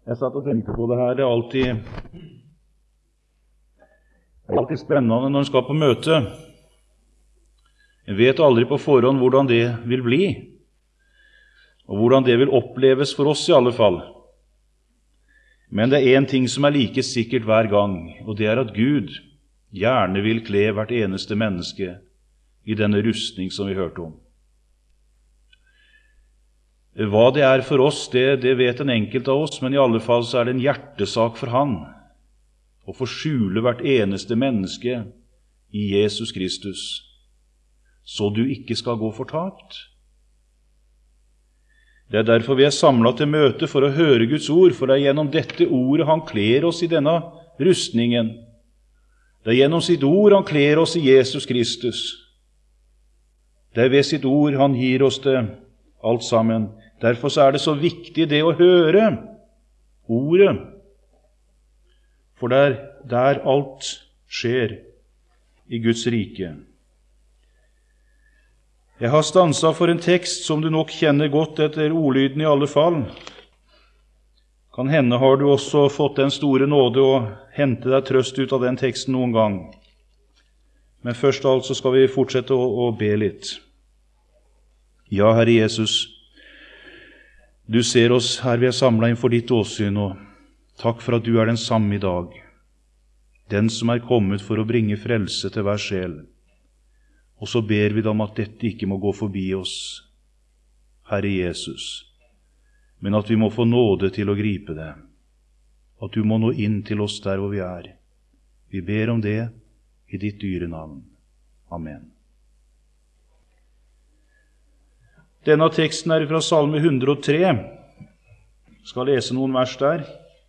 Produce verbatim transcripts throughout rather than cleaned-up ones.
Jeg satt og tenkte på det her. Det er alltid, det er alltid spennende når en skal på møte. En vet aldri på forhånd hvordan det vil bli, og hvordan det vil oppleves for oss i alle fall. Men det er en ting som er like sikkert hver gang, og det er at Gud gjerne vil kle hvert eneste menneske i denne rustning som vi hørte om. Hva det er for oss, det, det vet en enkelt av oss, men i alle fall så er det en hjertesak for han å få skjule hvert eneste menneske i Jesus Kristus, så du ikke skal gå fortapt. Det er derfor vi er samlet til møte for å høre Guds ord, for det er gjennom dette ordet han kler oss i denne rustningen. Det er gjennom sitt ord han kler oss i Jesus Kristus. Det er ved sitt ord han gir oss det alt sammen. Derfor så er det så viktig det å høre ordet, for det er der alt skjer i Guds rike. Jeg har stanset for en tekst som du nok kjenner godt etter ordlyden i alle fall. Kan hende har du også fått den store nåde å hente deg trøst ut av den teksten noen gang. Men først av alt så skal vi fortsette å, å be litt. Ja, Herre Jesus, du ser oss her vi er samlet inn for ditt åsyn, og takk for at du er den samme i dag, den som er kommet for å bringe frelse til hver sjel. Og så ber vi deg om at dette ikke må gå forbi oss, Herre Jesus, men at vi må få nåde til å gripe det, at du må nå inn til oss der hvor vi er. Vi ber om det i ditt dyre navn. Amen. Denne teksten er fra Salme hundre og tre. Jeg skal lese noen vers der.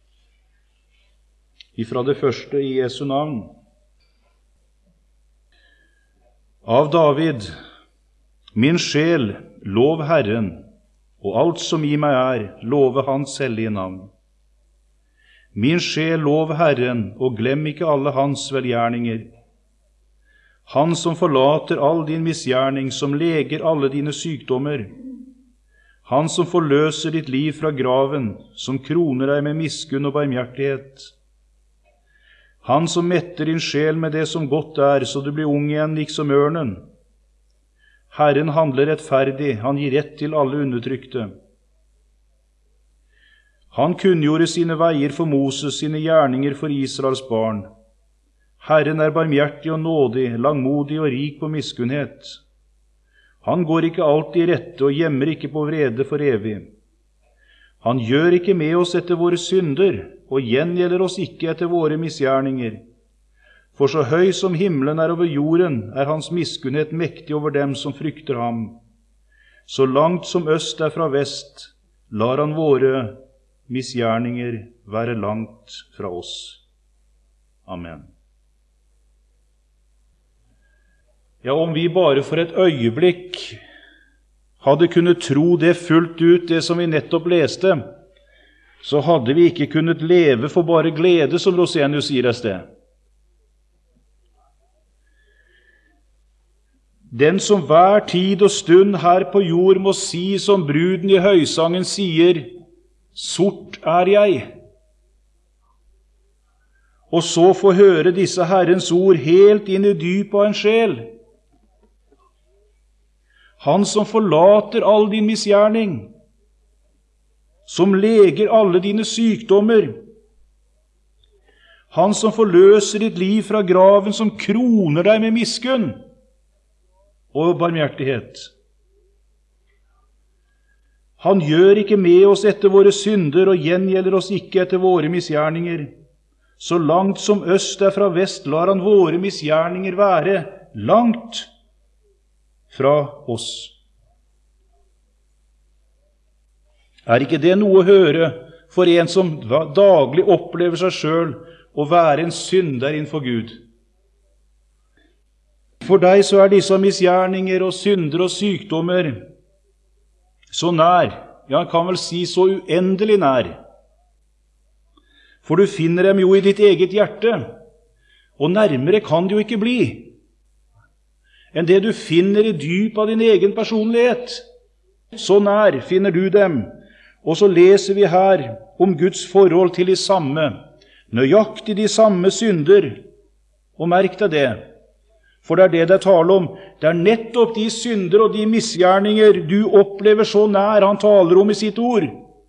Ifra det første i Jesu navn. Av David, min sjel, lov Herren, og alt som i meg er, love hans hellige navn. Min sjel, lov Herren, og glem ikke alle hans velgjerninger. Han som forlater all din misgjerning, som leger alle dine sykdommer. Han som forløser ditt liv fra graven, som kroner deg med miskunn og barmhjertighet. Han som metter din sjel med det som godt er, så du blir ung igjen liksom ørnen. Herren handler rettferdig, han gir rett til alle undertrykte. Han kunngjorde sine veier for Moses, sine gjerninger for Israels barn. Herren er barmhjertig og nådig, langmodig og rik på miskunnhet. Han går ikke alltid i rette og gjemmer ikke på vrede for evig. Han gjør ikke med oss etter våre synder, og gjengjelder oss ikke etter våre misgjerninger. For så høy som himmelen er over jorden, er hans miskunnhet mektig over dem som frykter ham. Så langt som øst er fra vest, lar han våre misgjerninger være langt fra oss. Amen. Ja, om vi bare for et øyeblikk hadde kunnet tro det fullt ut, det som vi nettopp leste, så hadde vi ikke kunnet leve for bare glede, som Rosenius sier et sted. Den som hver tid og stund her på jord må si, som bruden i høysangen sier, sort er jeg. Og så få høre disse Herrens ord helt inn i dypet av en sjel. Han som forlater all din misgjerning, som leger alle dine sykdommer, han som forløser ditt liv fra graven, som kroner deg med miskunn og barmhjertighet. Han gjør ikke med oss etter våre synder og gjengjelder oss ikke etter våre misgjerninger. Så langt som øst er fra vest, lar han våre misgjerninger være langt fra oss. Er ikke det noe å høre for en som daglig opplever seg selv å være en synder innenfor Gud? For deg så er disse misgjerninger og synder og sykdommer så nær, ja, jeg kan vel si så uendelig nær. For du finner dem jo i ditt eget hjerte, og nærmere kan det jo ikke bli enn det du finner i dyp av din egen personlighet. Så nær finner du dem, Og så leser vi her om Guds forhold til de samme, nøyaktig de samme synder. Og merk deg det, for det er det det er tale om. Det er nettopp de synder og de misgjerninger du opplever så nær han taler om i sitt ord.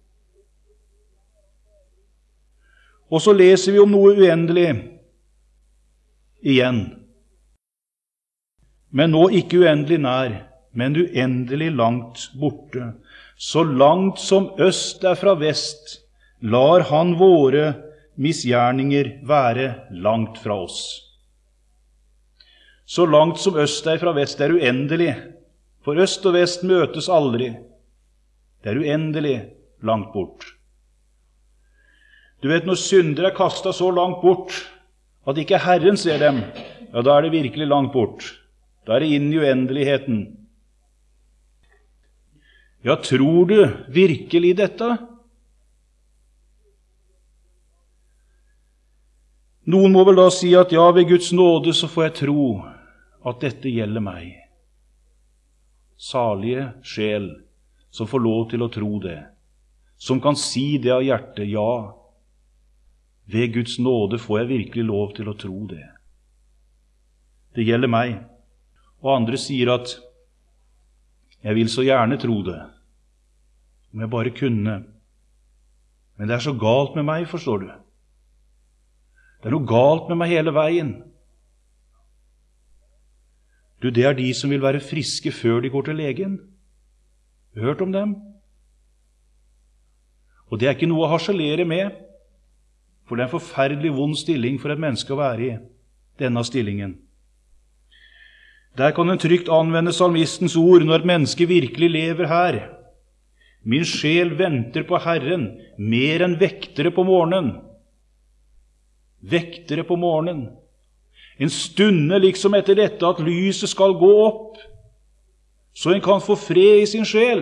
Og så leser vi om noe uendelig igjen. Men nå ikke uendelig nær, men uendelig langt borte. Så langt som øst er fra vest, lar han våre misgjerninger være langt fra oss. Så langt som øst er fra vest er uendelig, for øst og vest møtes aldri. Det er uendelig langt bort. Du vet, når synder er kastet så langt bort at ikke Herren ser dem, ja, da er det virkelig langt bort. Da er det inn i uendeligheten. Ja, tror du virkelig dette? Noen må vel da si at ja, ved Guds nåde så får jeg tro at dette gjelder meg. Salige sjel som får lov til å tro det, som kan si det av hjertet, ja, ved Guds nåde får jeg virkelig lov til å tro det. Det gjelder meg. Og andre sier at jeg vil så gjerne tro det, om jeg bare kunne. Men det er så galt med meg, forstår du. Det er noe galt med meg hele veien. Du, det er de som vil være friske før de går til legen. Du har hørt om dem? Og det er ikke noe å harselere med, for det er en forferdelig vond stilling for et menneske å være i, denne stillingen. Der kan en trygt anvende salmistens ord når et menneske virkelig lever her. Min sjel venter på Herren, mer enn vektere på morgenen. Vektere på morgenen. En stunde liksom etter dette at lyset skal gå opp, så en kan få fred i sin sjel.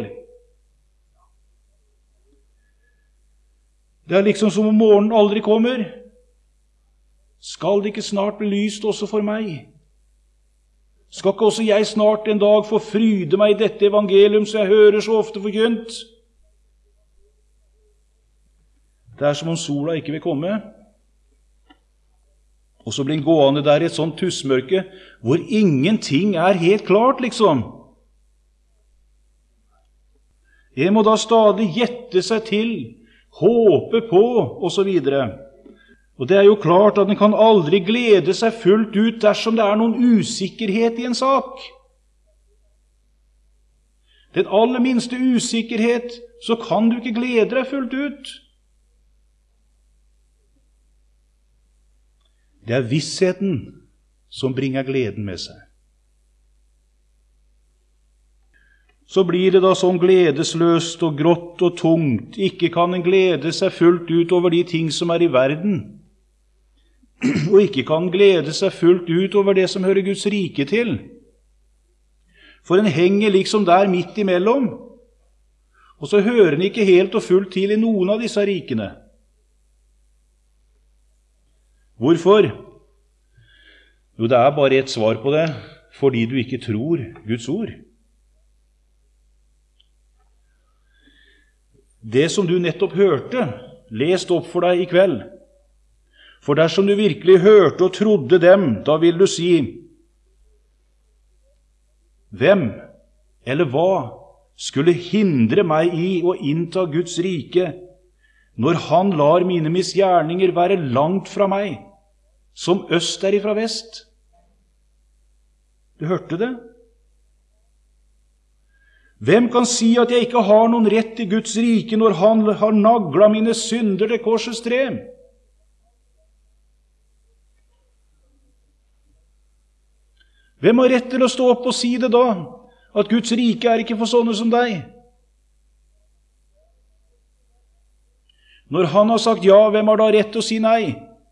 Det er liksom som om morgenen aldri kommer. Skal det ikke snart bli lyst også for meg? Skal ikke også jeg snart en dag få fryde meg i dette evangelium som jeg hører så ofte forkynt? Det er som om sola ikke vil komme. Og så blir den gående der i et sånt tussmørke, hvor ingenting er helt klart, liksom. Jeg må da stadig gjette seg til, håpe på, og så videre. Og det er jo klart at en kan aldri glede seg fullt ut dersom det er noen usikkerhet i en sak. Den aller minste usikkerhet, så kan du ikke glede deg fullt ut. Det er vissheten som bringer gleden med seg. Så blir det da sånn gledesløst og grått og tungt. Ikke kan en glede seg fullt ut over de ting som er i verden. Og ikke kan glede seg fullt ut over det som hører Guds rike til. For en henger liksom der midt imellom. Og så hører en ikke helt og fullt til i noen av disse rikene. Hvorfor? Jo, det er bare et svar på det. Fordi du ikke tror Guds ord. Det som du nettopp hørte, lest opp for deg i kveld. For dersom du virkelig hørte og trodde dem, da vil du si, hvem eller hva skulle hindre meg i å innta Guds rike, når han lar mine misgjerninger være langt fra meg, som øst er ifra vest? Du hørte det? Hvem kan si at jeg ikke har noen rett til Guds rike når han har naglet mine synder til korsets tre? Hvem har rett til å stå opp og si det da? At Guds rike er ikke for sånne som deg? Når han har sagt ja, hvem har da rett til å si nei?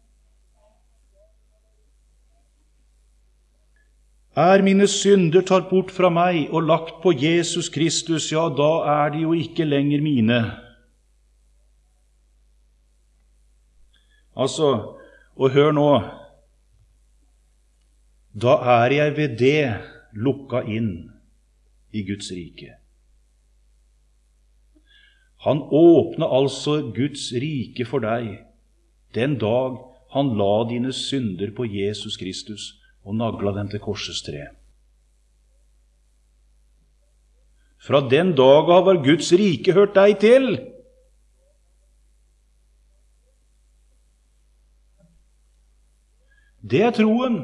Er mine synder tatt bort fra meg og lagt på Jesus Kristus, ja, da er de jo ikke lenger mine. Altså, og hør nå, da er jeg ved det lukka inn i Guds rike. Han åpnet altså Guds rike for deg den dag han la dine synder på Jesus Kristus og nagla dem til korsets tre. Fra den dag av har Guds rike hørt deg til. Det er troen.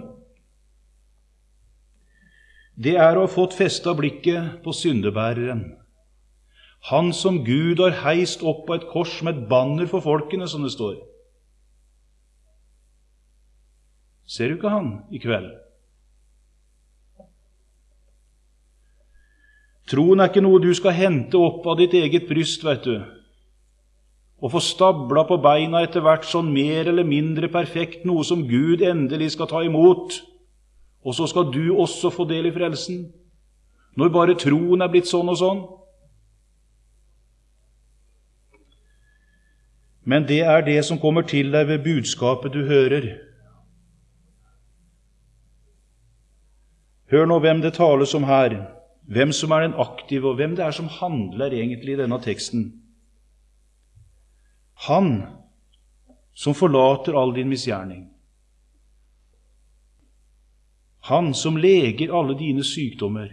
Det er å ha fått festet blikket på syndebæreren. Han som Gud har heist opp på et kors med et banner for folkene, som det står. Ser du ikke han i kveld? Troen er ikke noe du skal hente opp av ditt eget bryst, vet du, og få stabla på beina etter hvert sånn mer eller mindre perfekt, noe som Gud endelig skal ta imot, og så skal du også få del i frelsen, når bare troen er blitt sånn og sånn. Men det er det som kommer til deg ved budskapet du hører. Hør nå hvem det tales om her, hvem som er den aktive, og hvem det er som handler egentlig i denne teksten. Han som forlater all din misgjerning. Han som leger alle dine sykdommer.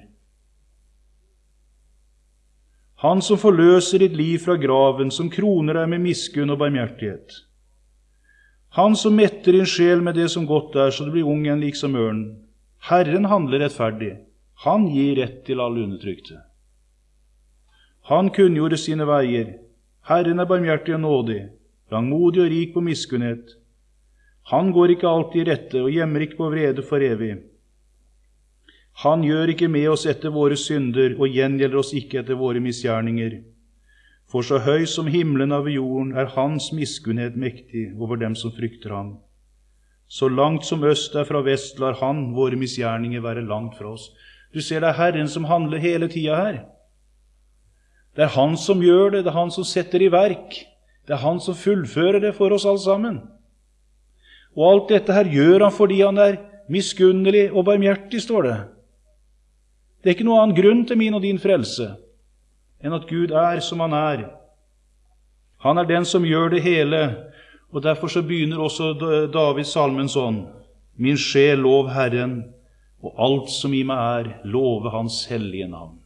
Han som forløser ditt liv fra graven, som kroner deg med miskunn og barmhjertighet. Han som metter din sjel med det som godt er, så du blir ung igjen liksom ørnen. Herren handler rettferdig. Han gir rett til alle undertrykte. Han kunngjorde sine veier. Herren er barmhjertig og nådig, langmodig og rik på miskunnhet. Han går ikke alltid i rette og gjemmer ikke på vrede for evig. Han gjør ikke med oss etter våre synder og gjengjelder oss ikke etter våre misgjerninger. For så høy som himmelen over jorden er hans miskunnhet mektig over dem som frykter ham. Så langt som øst er fra vest lar han våre misgjerninger være langt fra oss. Du ser, det er Herren som handler hele tida her. Det er han som gjør det, det er han som setter i verk. Det er han som fullfører det for oss alle sammen. Og alt dette her gjør han fordi han er miskunnelig og barmhjertig, står det. Det er ikke noen annen grunn til min og din frelse enn at Gud er som han er. Han er den som gjør det hele, og derfor så begynner også Davids salmen sånn: Min sjel lov Herren, og alt som i meg er, love hans hellige navn.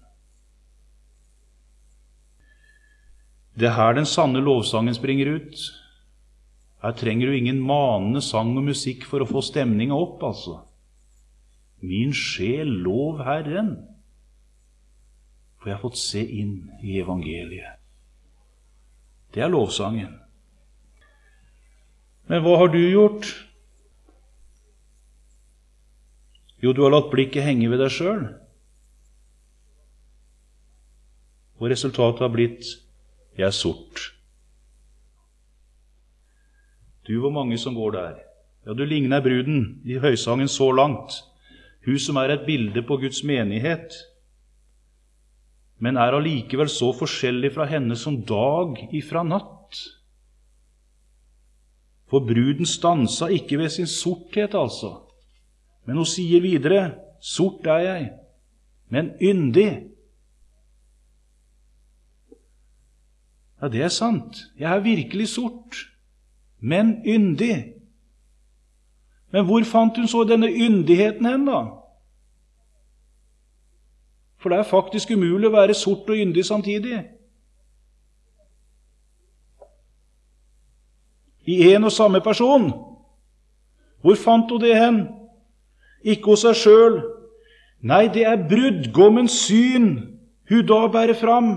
Det er her den sanne lovsangen springer ut. Her trenger du ingen manende sang og musikk for å få stemninga opp, altså. Min sjel lov Herren, for jeg har fått se inn i evangeliet. Det er lovsangen. Men hva har du gjort? Jo, du har latt blikket henge ved deg selv. Og resultatet har blitt: jeg er sort. Du, hvor mange som går der. Ja, du ligner bruden i høysangen så langt. Hun som er et bilde på Guds menighet, men er allikevel så forskjellig fra henne som dag ifra natt. For bruden stansa ikke ved sin sorthet, altså. Men hun sier videre: sort er jeg, men yndig. Ja, det er sant. Jeg er virkelig sort, men yndig. Men hvor fant hun så denne yndigheten hen, da? For det er faktisk umulig å være sort og yndig samtidig. I en og samme person. Hvor fant hun det hen? Ikke hos seg selv. Nei, det er brudgommens syn hun da bærer fram.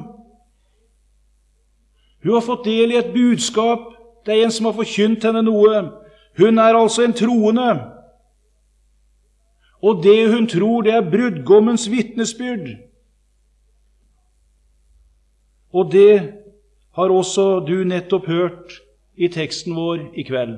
Hun har fått del i et budskap. Det er en som har forkynt henne noe. Hun er altså en troende. Og det hun tror, det er brudgommens vitnesbyrd. Og det har også du nettopp hørt i teksten vår i kveld.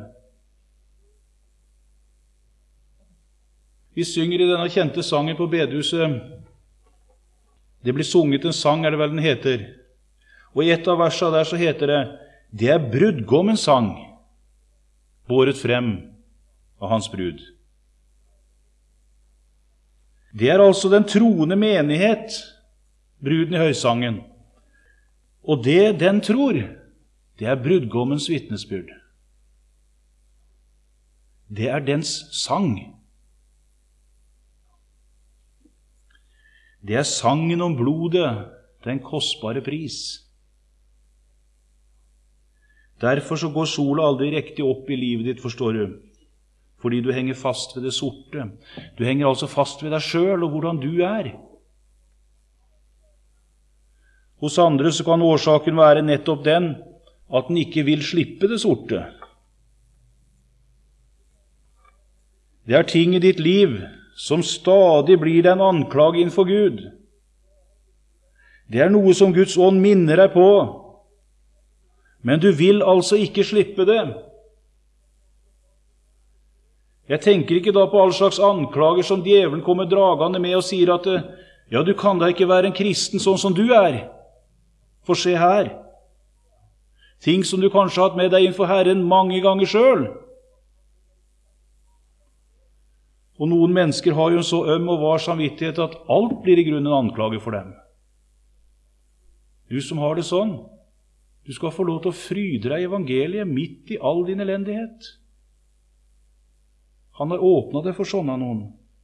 Vi synger i denne kjente sangen på bedehuset. Det blir sunget en sang, er det vel den heter. Og i et av versene der så heter det: det er brudgommens sang, båret frem av hans brud. Det er altså den troende menighet, bruden i høysangen. Og det den tror, det er brudgommens vitnesbyrd. Det er dens sang. Det er sangen om blodet, den kostbare pris. Derfor så går sola aldri riktig opp i livet ditt, forstår du, fordi du henger fast ved det sorte. Du henger altså fast ved deg selv og hvordan du er. Hos andre så kan årsaken være nettopp den at den ikke vil slippe det sorte. Det er ting i ditt liv som stadig blir deg en anklage innfor Gud. Det er noe som Guds ånd minner deg på, men du vil altså ikke slippe det. Jeg tenker ikke da på all slags anklager som djevelen kommer dragende med og sier at ja, du kan da ikke være en kristen sånn som du er. For se her, ting som du kanskje har hatt med deg innfor Herren mange ganger selv. Og noen mennesker har jo en så øm og var samvittighet at alt blir i grunnen en anklage for dem. Du som har det sånn, du skal få lov til å fryde deg i evangeliet midt i all din elendighet. Han har åpnet det for sånne noen.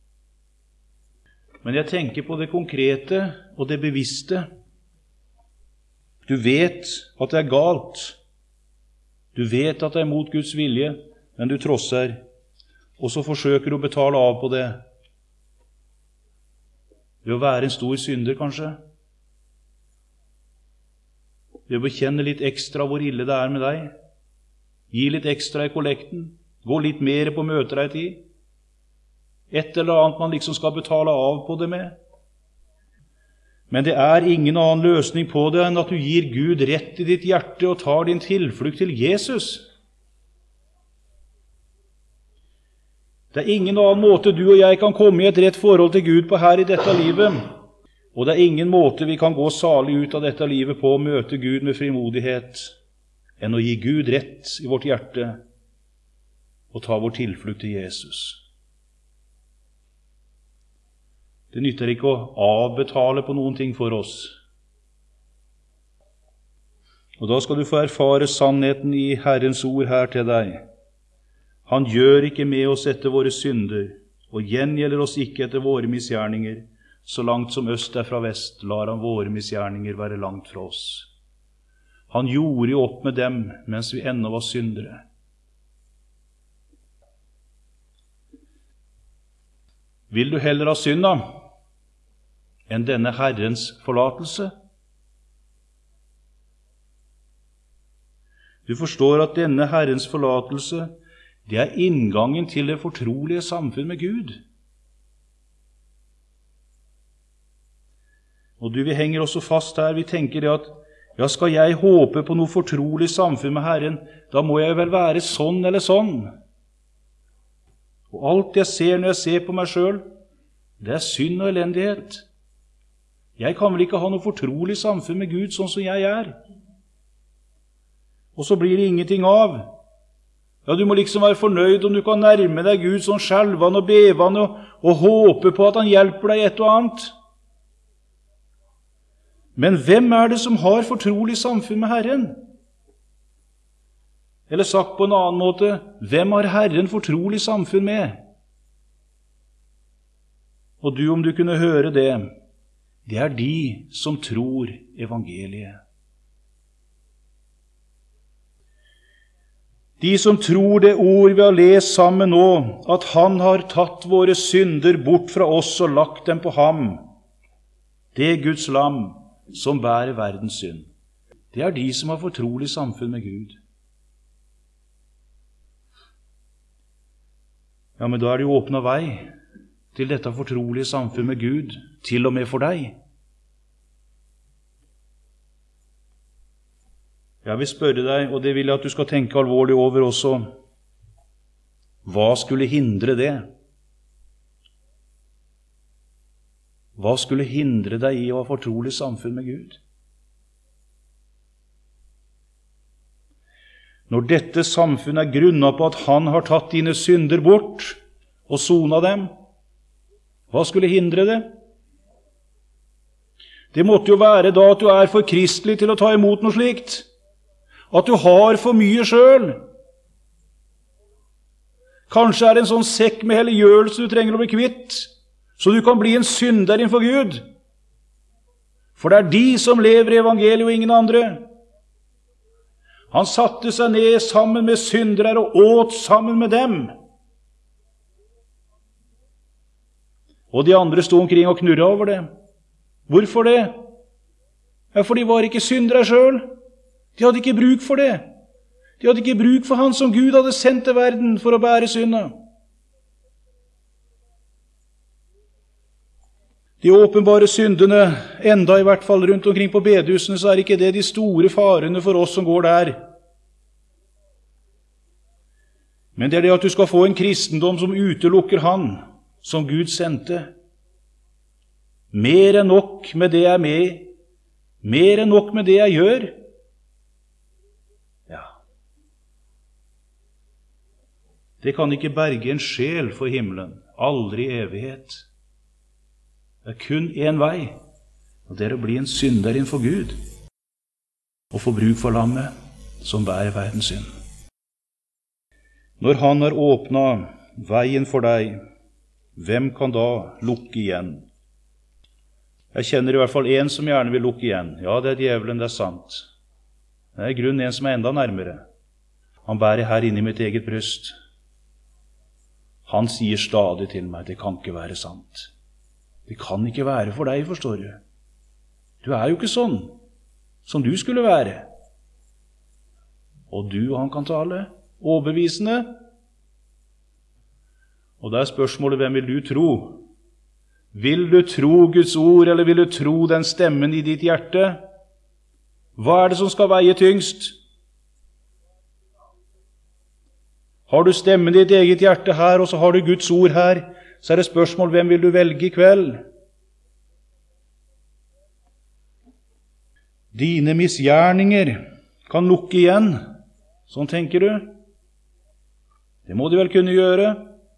Men jeg tenker på det konkrete og det bevisste. Du vet at det er galt. Du vet at det er mot Guds vilje, men du trosser. Og så forsøker du å betale av på det. Ved å være en stor synder, kanskje. Ved å bekjenne litt ekstra hvor ille det er med deg. Gi litt ekstra i kollekten. Gå litt mer på møter ei tid. Et eller annet man liksom skal betale av på det med. Men det er ingen annen løsning på det enn at du gir Gud rett i ditt hjerte og tar din tilflukt til Jesus. Det er ingen annen måte du og jeg kan komme i et rett forhold til Gud på her i dette livet. Og det er ingen måte vi kan gå salig ut av dette livet på å møte Gud med frimodighet enn å gi Gud rett i vårt hjerte og ta vår tilflukt til Jesus. Det nytter ikke å avbetale på noen ting for oss. Og da skal du få erfare sannheten i Herrens ord her til deg. Han gjør ikke med oss etter våre synder, og gjengjelder oss ikke etter våre misgjerninger. Så langt som øst er fra vest, lar han våre misgjerninger være langt fra oss. Han gjorde jo opp med dem mens vi ennå var syndere. Vil du heller ha synda enn denne Herrens forlatelse? Du forstår at denne Herrens forlatelse, det er inngangen til det fortrolige samfunn med Gud. Og du, vi henger også fast her, vi tenker det at, ja, skal jeg håpe på noe fortrolig samfunn med Herren, da må jeg vel være sånn eller sånn. Og alt jeg ser når jeg ser på meg selv, det er synd og elendighet. Jeg kan vel ikke ha noe fortrolig samfunn med Gud sånn som jeg er. Og så blir det ingenting av. Ja, du må liksom være fornøyd om du kan nærme deg Gud sånn skjelvende og bevende og, og håpe på at han hjelper deg i et og annet. Men hvem er det som har fortrolig samfunn med Herren? Eller sagt på en annen måte, hvem har Herren fortrolig samfunn med? Og du, om du kunne høre det, det er de som tror evangeliet. De som tror det ord vi har lest sammen nå, at han har tatt våre synder bort fra oss og lagt dem på ham, det Guds lam som bærer verdens synd. Det er de som har fortrolig samfunn med Gud. Ja, men da er det jo åpnet vei til dette fortrolige samfunn med Gud, til og med for deg. Jeg vil spørre deg, og det vil jeg at du skal tenke alvorlig over også, hva skulle hindre det? Hva skulle hindre deg i å ha fortrolig samfunn med Gud? Når dette samfunnet er grunnet på at han har tatt dine synder bort og sonet dem, hva skulle hindre det? Det måtte jo være da at du er for kristelig til å ta imot noe slikt. At du har for mye selv. Kanskje er det en sånn sekk med helliggjørelse du trenger å bli kvitt, så du kan bli en synder innenfor Gud. For det er de som lever i evangeliet og ingen andre. Han satte seg ned sammen med syndere og åt sammen med dem. Og de andre stod omkring og knurret over det. Hvorfor det? Ja, for de var ikke syndere selv. De hadde ikke bruk for det. De hadde ikke bruk for han som Gud hadde sendt til verden for å bære synda. De åpenbare syndene, enda i hvert fall rundt omkring på bedehusene, så er ikke det de store farene for oss som går der. Men det er det at du skal få en kristendom som utelukker han som Gud sendte. Mer enn nok med det jeg er med i. Mer enn nok med det jeg gjør. Ja. Det kan ikke berge en sjel for himmelen. Aldri evighet. Det er kun en vei, og det er å bli en synder innenfor Gud, og få bruk for lammet som bærer verdens synd. Når han har åpnet veien for deg, hvem kan da lukke igjen? Jeg kjenner i hvert fall en som gjerne vil lukke igjen. Ja, det er djevelen, det er sant. Det er i grunnen en som er enda nærmere. Han bærer her inne i mitt eget bryst. Han sier stadig til meg, det kan ikke være sant. Det kan ikke være for deg, forstår du. Du er jo ikke sånn som du skulle være. Og du, han kan tale, overbevisende. Og det er spørsmålet, hvem vil du tro? Vil du tro Guds ord, eller vil du tro den stemmen i ditt hjerte? Hva er det som skal veie tyngst? Har du stemmen i ditt eget hjerte her, og så har du Guds ord her, så er det spørsmål, hvem vil du velge i kveld? Dine misgjerninger kan lukke igjen. Sånn tenker du? Det må de vel kunne gjøre.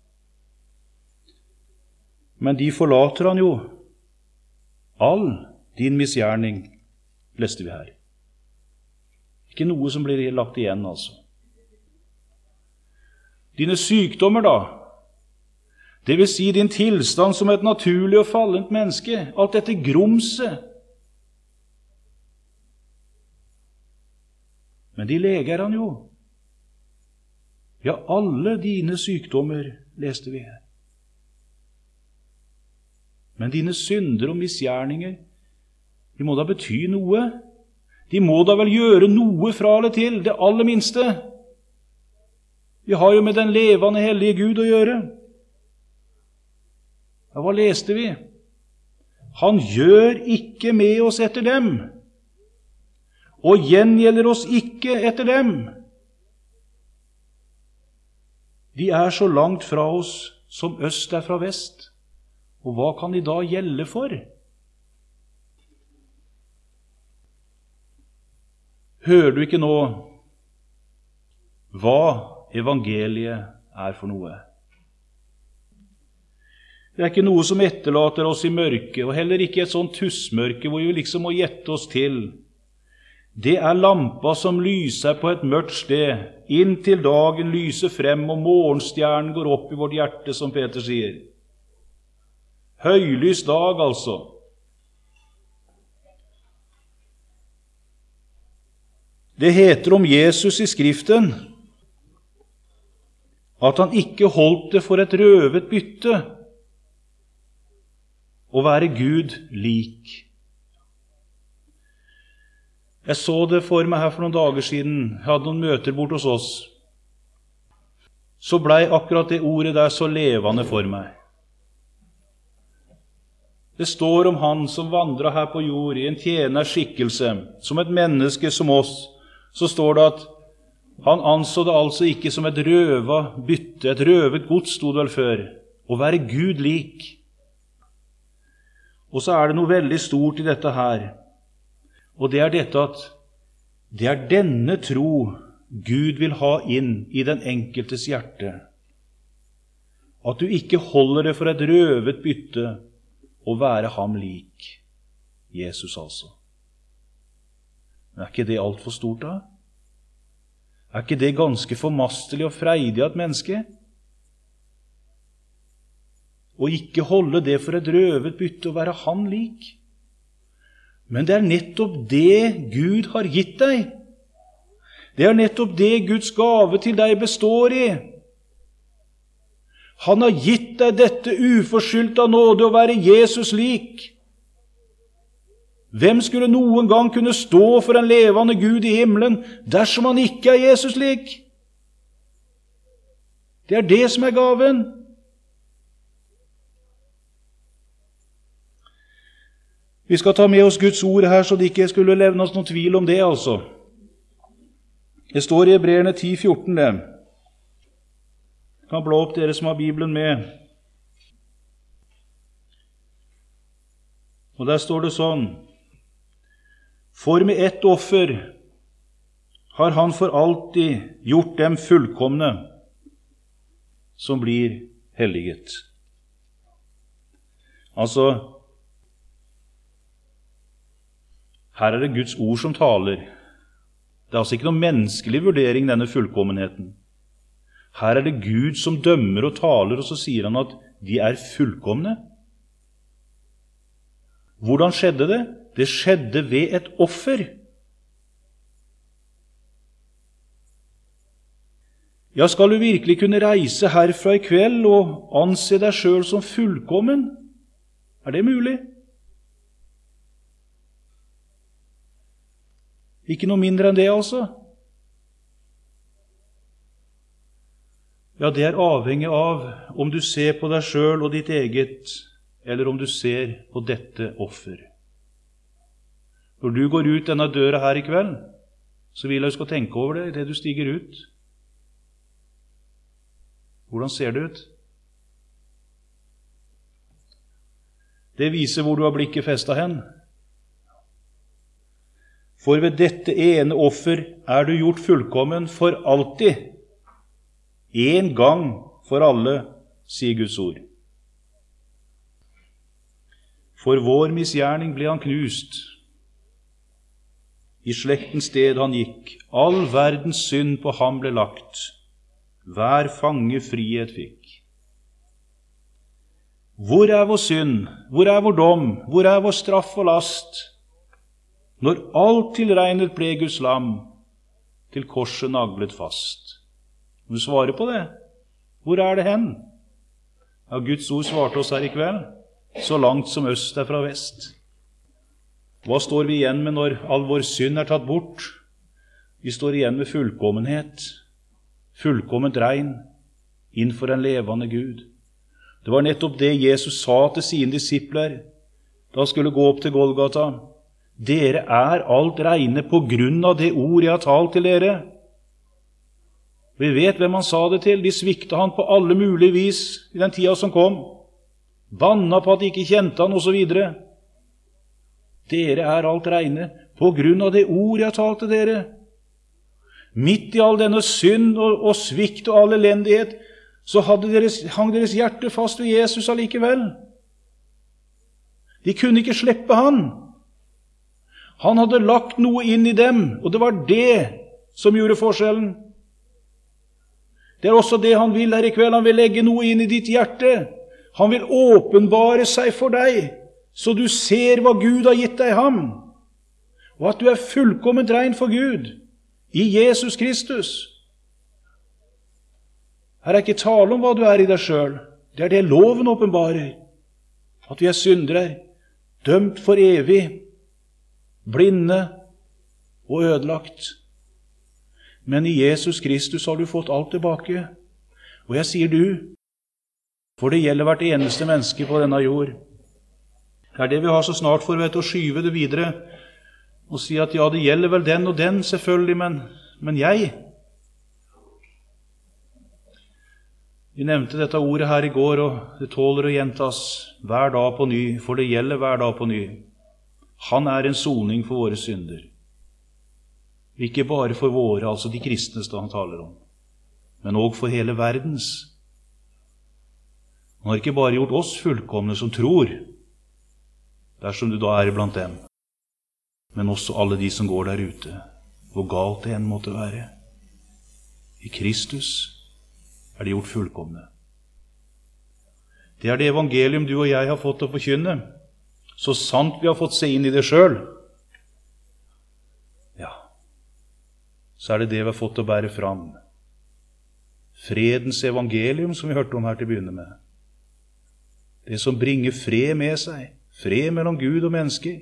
Men de forlater han jo. All din misgjerning, leste vi her. Ikke noe som blir lagt igjen, altså. Dine sykdommer da, det vil si din tilstand som et naturlig og fallent menneske, alt dette grumset. Men de leger han jo. Ja, alle dine sykdommer leste vi her. Men dine synder og misgjerninger, de må da bety noe. De må da vel gjøre noe fra eller til, det aller minste. Vi har jo med den levende hellige Gud å gjøre. Ja, hva leste vi? Han gjør ikke med oss etter dem, og gjengjelder oss ikke etter dem. De er så langt fra oss som øst er fra vest. Og hva kan de da gjelde for? Hører du ikke nå hva evangeliet er for noe? Det er ikke noe som etterlater oss i mørke, og heller ikke et sånt tussmørke hvor vi liksom må gjette oss til. Det er lampa som lyser på et mørkt sted, inntil dagen lyser frem og morgenstjernen går opp i vårt hjerte, som Peter sier. Høylys dag, altså. Det heter om Jesus i Skriften at han ikke holdt det for et røvet bytte å være Gud lik. Jeg så det for meg her for noen dager siden. Jeg hadde noen møter bort hos oss. Så ble akkurat det ordet der så levende for meg. Det står om han som vandret her på jord i en tjeners skikkelse, som et menneske som oss. Så står det at han anså det altså ikke som et røva bytte, et røvet gods, stod det vel før, å være Gud lik. Og så er det noe veldig stort i dette her, og det er dette at det er denne tro Gud vil ha inn i den enkeltes hjerte. At du ikke holder det for et røvet bytte å være ham lik. Jesus altså. Men er ikke det alt for stort da? Er ikke det ganske formastelig og freidig av et menneske? Og ikke holde det for et røvet bytte å være han lik. Men det er nettopp det Gud har gitt deg. Det er nettopp det Guds gave til deg består i. Han har gitt deg dette uforskyldt av nåde å være Jesus lik. Hvem skulle noen gang kunne stå for en levende Gud i himmelen dersom han ikke er Jesus lik? Det er det som er gaven. Vi skal ta med oss Guds ord her, så det ikke skulle levnes noen tvil om det, altså. Det står i Hebreerne ti fjorten, det. Kan blå opp dere som har Bibelen med. Og der står det sånn: For med ett offer har han for alltid gjort dem fullkomne, som blir helliget. Altså, her er det Guds ord som taler. Det er altså ikke noen menneskelig vurdering, denne fullkommenheten. Her er det Gud som dømmer og taler, og så sier han at de er fullkomne. Hvordan skjedde det? Det skjedde ved et offer. Ja, skal du virkelig kunne reise herfra i kveld og anse deg selv som fullkommen? Er det mulig? Ikke noe mindre enn det, altså. Ja, det er avhengig av om du ser på deg selv og ditt eget, eller om du ser på dette offer. Når du går ut denne døra her i kveld, så vil jeg du skal tenke over det i det du stiger ut. Hvordan ser det ut? Det viser hvor du har blikket festet hen. For ved dette ene offer er du gjort fullkommen for alltid. En gang for alle, sier Guds ord. For vår misgjerning ble han knust. I slektens sted han gikk. All verdens synd på ham ble lagt. Hver fange frihet fikk. Hvor er vår synd? Hvor er vår dom? Hvor er vår straff og last? Når alt tilregnet ble Guds lam, til korset naglet fast. Må du svare på det? Hvor er det hen? Ja, Guds ord svarte oss her i kveld, så langt som øst er fra vest. Hva står vi igjen med når all vår synd er tatt bort? Vi står igjen med fullkommenhet, fullkomment rein, innenfor en levende Gud. Det var nettopp det Jesus sa til sine disipler, da han skulle gå opp til Golgata. Dere er alt reine på grunn av det ord jeg har talt til dere. Vi vet hvem han sa det til. De svikte han på alle mulige vis i den tida som kom. Banna på at de ikke kjente han, og så videre. Dere er alt reine på grunn av det ord jeg har talt til dere. Midt i all denne synd og, og svikt og all elendighet, så hadde deres, hang deres hjerte fast ved Jesus allikevel. De kunne ikke slippe han. Han hadde lagt noe inn i dem, og det var det som gjorde forskjellen. Det er også det han vil her i kveld. Han vil legge noe inn i ditt hjerte. Han vil åpenbare seg for deg, så du ser hva Gud har gitt deg ham, og at du er fullkomment rein for Gud i Jesus Kristus. Her er ikke tale om hva du er i deg selv. Det er det loven åpenbarer, at vi er syndere, dømt for evig, blinde og ødelagt. Men i Jesus Kristus har du fått alt tilbake. Og jeg sier du, for det gjelder hvert eneste menneske på denne jord. Det er det vi har så snart for vet, å skyve det videre og si at ja, det gjelder vel den og den selvfølgelig, men, men jeg. Vi nevnte dette ordet her i går, og det tåler å gjentas hver dag på ny, for det gjelder hver dag på ny. Han er en soning for våre synder. Ikke bare for våre, altså de kristnes da han taler om, men også for hele verdens. Han har ikke bare gjort oss fullkomne som tror, dersom du da er blant dem, men også alle de som går der ute, hvor galt det enn måtte være. I Kristus er de gjort fullkomne. Det er det evangelium du og jeg har fått å forkynne, så sant vi har fått se inn i det selv. Ja, så er det det vi har fått å bære fram. Fredens evangelium, som vi hørte om her til å begynne med. Det som bringer fred med seg, fred mellom Gud og mennesker.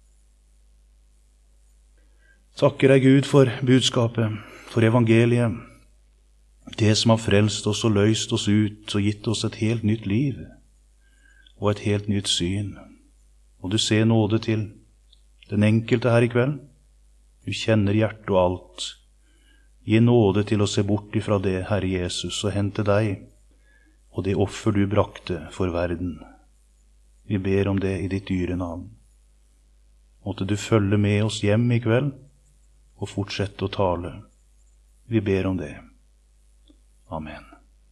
Takker deg Gud for budskapet, for evangeliet, det som har frelst oss og løst oss ut og gitt oss et helt nytt liv og et helt nytt syn. Og du ser nåde til den enkelte her i kveld. Du kjenner hjertet og alt. Gi nåde til å se bort ifra det, Herre Jesus, og hente deg og det offer du brakte for verden. Vi ber om det i ditt dyre navn. Måtte du følge med oss hjem i kveld og fortsette å tale. Vi ber om det. Amen.